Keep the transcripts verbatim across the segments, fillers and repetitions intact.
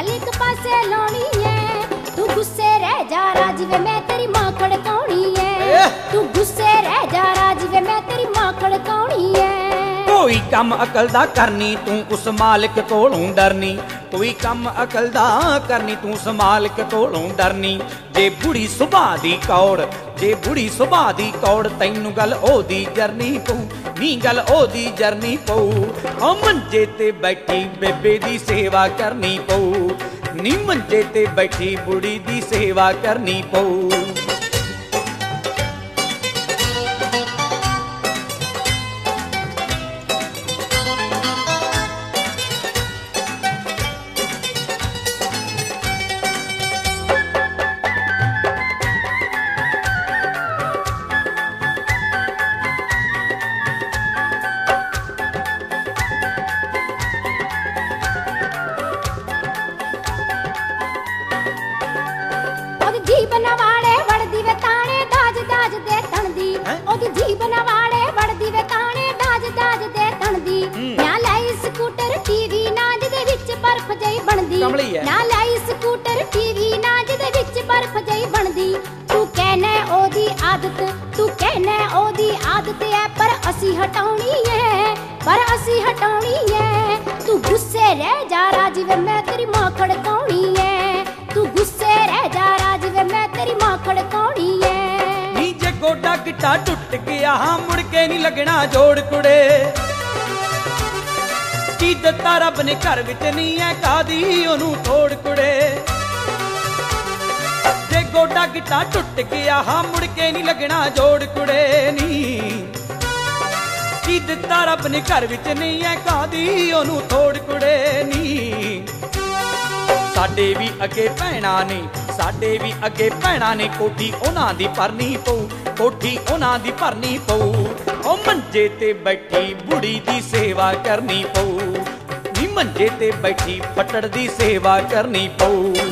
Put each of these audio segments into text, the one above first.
गल एक पासे लानी है। तू गुस्से रह जा राजवे मैं तेरी मां खड़काउणी है। तू गुस्से रह जा राजवे मैं तेरी मां खड़काउणी है। कोई कम अकल दा करनी तू उस मालिक कोलों डरनी। कोई कम अकल दा करनी तू उस मालिक कोलों डरनी। जे बुढ़ी सुभाऽ दी कौड़ जे बुढ़ी सुभाऽ दी कौड़ तैनू गल ओदी जरनी पऊ नी गल ओदी जरनी पऊ। ओ मंजे ते बैठी बेबे दी सेवा करनी पऊ नी मंजे ते बैठी बुढ़ी दी सेवा करनी पऊ। जीवन वाले वड़दी वे ताने दाज दाज दे तणदी। ओदी जीवन वाले वड़दी वे ताने दाज दाज दे तणदी। ना लाई स्कूटर टीवी नाज दे विच बर्फ जई बनदी। ना लाई स्कूटर टीवी नाज दे विच बर्फ जई बनदी। तू कहना ओदी आदत तू कहना ओदी आदत है पर असी हटाउणी है पर असी हटाउणी है। तू गुस्से रह जा राजवे मैं तेरी मां खड़काउणी है। तू गुस्से रह जा राजवे मैं तेरी मां खड़काउणी है। नी जे गोडा गिट्टा टुट गया हाँ मुड़ के नहीं लगना जोड़ कुड़े। की दत्ता रब ने घर विच नहीं है कादी ओनू थोड़ कुड़े। जे गोडा गिट्टा टुट गया हाँ मुड़ के नहीं लगना जोड़ कुड़े नी। की दत्ता रब ने घर विच नहीं है कादी ओनू थोड़ कुड़े नी। साडे भी अगे भैणां ने साडे भी अगे भैणां ने कोठी उन्हां दी भरनी पऊ कोठी उन्हां दी भरनी पऊ। ओ मंजे ते बैठी बुढ़ी दी सेवा करनी पऊ नी मंजे ते बैठी फटड़ दी सेवा करनी पऊ।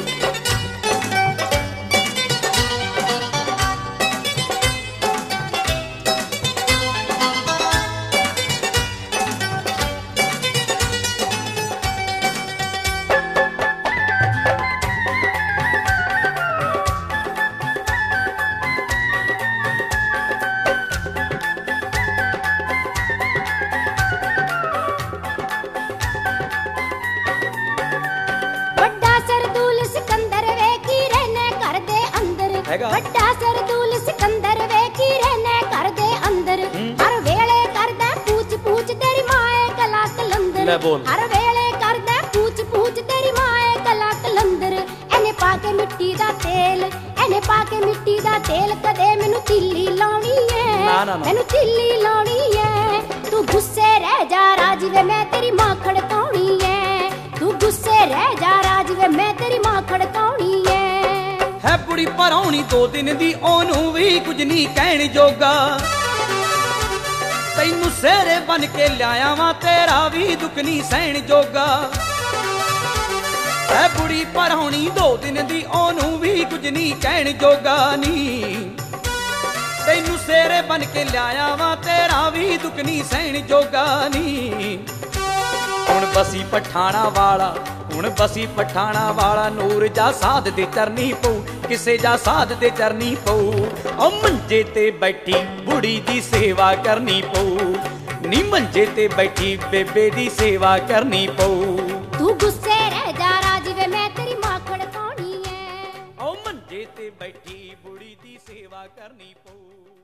ਵੱਡਾ ਸਰਦੂਲ ਸਿਕੰਦਰ ਵੇਖੀ ਰਹਿਨੇ ਘਰ ਦੇ ਅੰਦਰ। ਹਰ ਵੇਲੇ ਕਰਦਾ ਪੂਛ ਪੂਛ ਤੇਰੀ ਮਾਂ ਏ ਕਲਾ ਕਲੰਦਰ। ਹਰ ਵੇਲੇ ਕਰਦਾ ਪੂਛ ਪੂਛ ਤੇਰੀ ਮਾਂ ਏ ਕਲਾ ਕਲੰਦਰ। ਇਹਨੇ ਪਾ ਕੇ ਮਿੱਟੀ ਦਾ ਤੇਲ ਇਹਨੇ ਪਾ ਕੇ ਮਿੱਟੀ ਦਾ ਤੇਲ ਕਦੇ ਮੈਨੂੰ ਤਿੱਲੀ ਲਾਉਣੀ ਏ ਮੈਨੂੰ ਤਿੱਲੀ ਲਾਉਣੀ ਏ। ਤੂੰ ਗੁੱਸੇ ਰਹਿ ਜਾ ਰਾਜਵੇ ਮੈਂ ਤੇਰੀ ਮਾਂ ਖੜਕਾਉਣੀ ਏ। ਤੂੰ ਗੁੱਸੇ ਰਹਿ ਜਾ ਰਾਜਵੇ ਮੈਂ ਤੇਰੀ ਮਾਂ ਖੜਕਾਉਣੀ ਏ। है बुढ़ी पराउणी दो दिन दी ओनू भी कुछ नहीं कहण जोगा। तैनू सेरे बन के लिया वा तेरा भी दुख नहीं सहण जोगा। है बुढ़ी पराउणी दो दिन दी ओनू भी कुछ नहीं कहण जोगा नी। तैनू सेरे बन के लिया वा तेरा भी दुख नहीं सहण जोगा नी। हुण बसी पठाणा वाला हुण बसी पठाणा वाला नूर जा साध दे चरनी पऊ किसे जा साध दे चरनी पऊ। ओ मंजे ते बैठी बुढ़ी दी सेवा करनी पऊ नी मंजे ते बैठी बेबे दी सेवा करनी पऊ। तू गुस्से रह जा राजवे मैं तेरी मां खड़काउणी है। ओ मंजे ते बैठी बुढ़ी दी सेवा करनी पऊ।